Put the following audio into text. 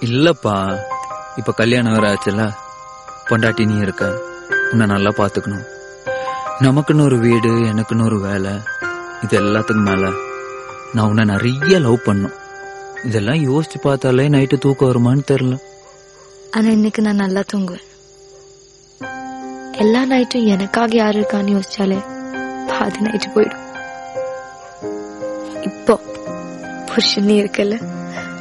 இல்லப்பா, இப்ப கல்யாணம் வேற ஆச்சுல, பொண்டாட்டி நீ இருக்க, உன்னை நல்லா பாத்துக்கணும். நமக்குன்னு ஒரு வீடு, எனக்குன்னு ஒரு வேலை, இது எல்லாத்துக்கும் மேல நான் உன்னை நிறைய லவ் பண்ணும். இதெல்லாம் யோசிச்சு பார்த்தாலே நைட்டு தூக்கம் வருமான்னு தெரியல. ஆனா இன்னைக்கு நான் நல்லா தூங்குவேன். எல்லா நைட்டும் எனக்காக யாரு இருக்கான்னு யோசிச்சாலே பாதி நைட்டு போயிடும். இப்போ புருஷன் நீ இருக்கல,